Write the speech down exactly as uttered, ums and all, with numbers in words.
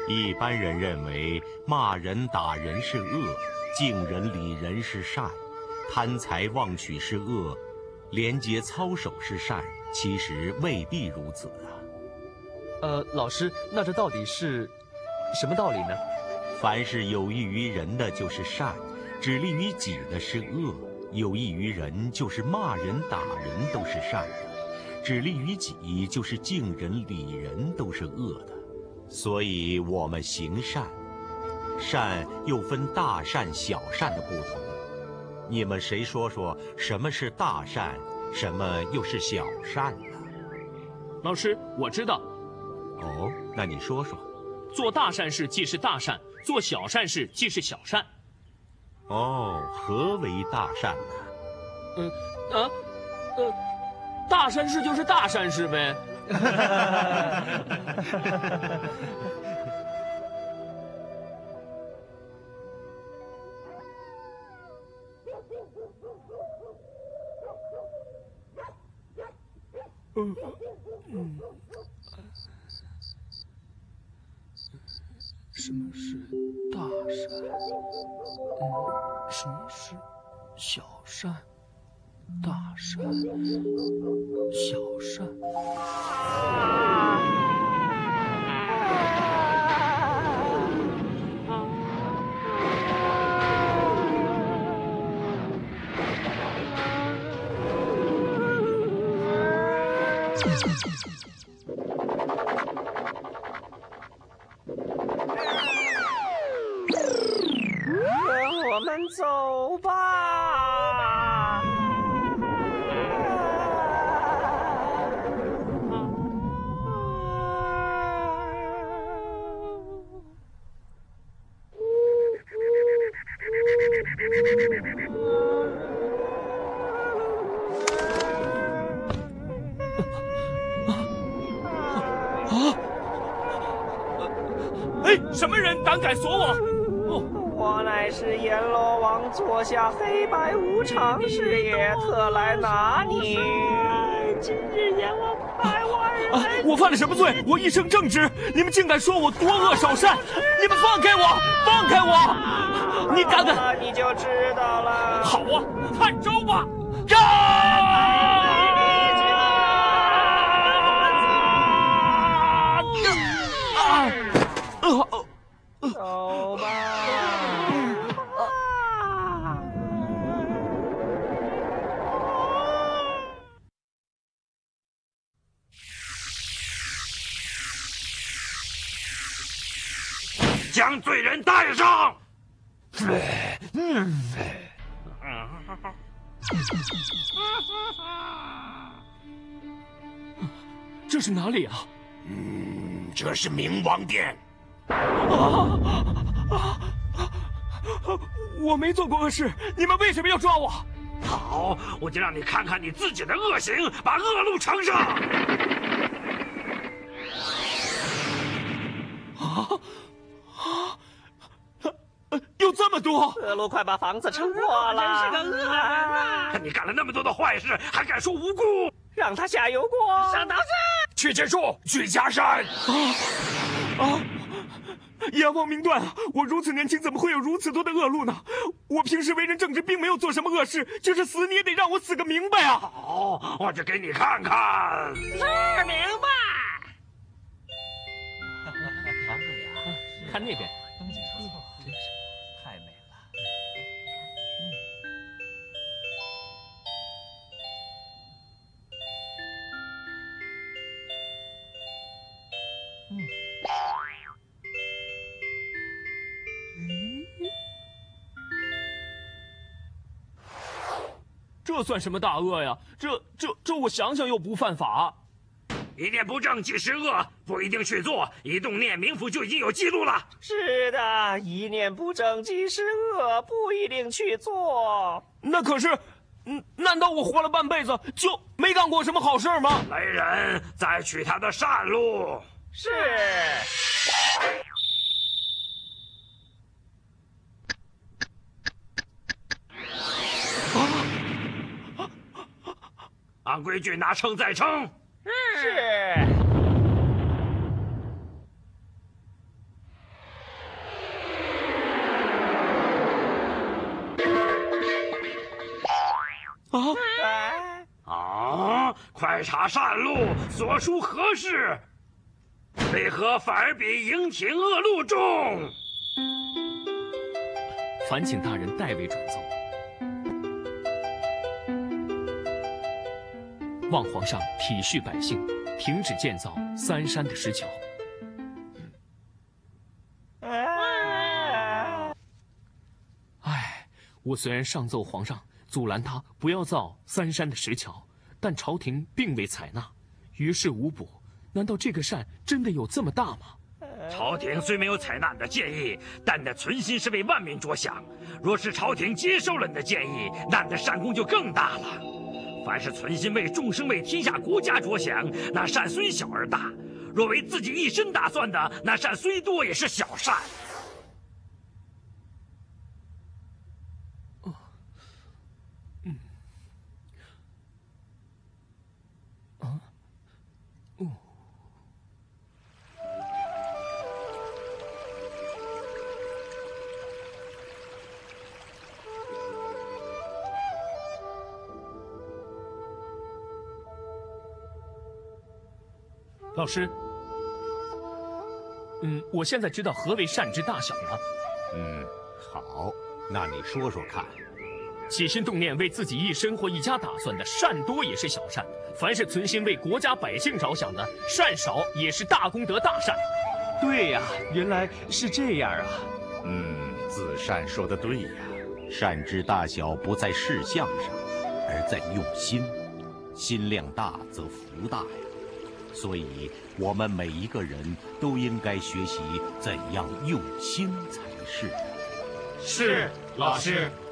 一般人认为骂人打人是恶，敬人礼人是善，贪财妄取是恶，廉洁操守是善，其实未必如此啊。 呃，老师，那这到底是什么道理呢？ 凡是有益于人的就是善，只利于己的是恶；有益于人就是骂人打人都是善的，只利于己就是敬人礼人都是恶的。所以我们行善，善又分大善小善的不同。你们谁说说什么是大善，什么又是小善呢？ 老师，我知道。 哦，那你说说。 做大善事即是大善，做小善事即是小善。 哦，何为大善呢？ 嗯，啊，呃，大善事就是大善事呗。嗯嗯，什么是大善？嗯，什么是小善？大善，小善。 我们走吧。 哎，什么人胆敢锁我？ 我乃是阎罗王座下黑白无常事也，特来拿你。今日阎王派我而来、 啊！我犯了什么罪？我一生正直，你们竟敢说我多恶少善！你们放开我！放开我！你敢敢？ 你就知道了。 好啊，看招吧！呀！ 走吧。 将罪人带上。 这是哪里啊？ 嗯，这是冥王殿。 啊啊！我没做过恶事，你们为什么要抓我？ 好，我就让你看看你自己的恶行，把恶路呈上。 啊啊！有这么多！ 恶路快把房子撑破了！ 真是个恶人呐！你干了那么多的坏事，还敢说无辜？ 让他下油锅！ 上刀子！去结束，去加山！ 啊啊！阎王明断啊！我如此年轻，怎么会有如此多的恶路呢？我平时为人正直，并没有做什么恶事，就是死你也得让我死个明白啊！ 好，我就给你看看。 是明白。 看那边，风景不错，真是太美了。嗯。嗯。 这算什么大恶呀？这这这，我想想又不犯法。 一念不正即是恶，不一定去做，一动念，冥府就已经有记录了。 是的，一念不正即是恶，不一定去做。 那可是，嗯，难道我活了半辈子就没干过什么好事吗？ 雷人，再取他的善路。 是。 按规矩拿秤再称。 是。 啊！ 啊！快查善路，所书何事？为何反而比营亭恶路重？ 烦请大人代为转奏。望皇上体恤百姓，停止建造三山的石桥。唉，我虽然上奏皇上，阻拦他不要造三山的石桥，但朝廷并未采纳，于事无补。难道这个善真的有这么大吗？ 朝廷虽没有采纳你的建议，但你的存心是为万民着想。若是朝廷接受了你的建议，那你的善功就更大了。凡是存心为众生、为天下国家着想，那善虽小而大；若为自己一身打算的，那善虽多也是小善。 哦，嗯，啊，哦。老师，嗯，我现在知道何为善之大小了。 嗯，好，那你说说看。 起心动念为自己一身或一家打算的，善多也是小善；凡是存心为国家百姓着想的，善少也是大功德大善。 对呀，原来是这样啊。 嗯，子善说的对呀，善之大小不在事项上，而在用心。心量大则福大呀。所以，我们每一个人都应该学习怎样用心才是。 是，老师。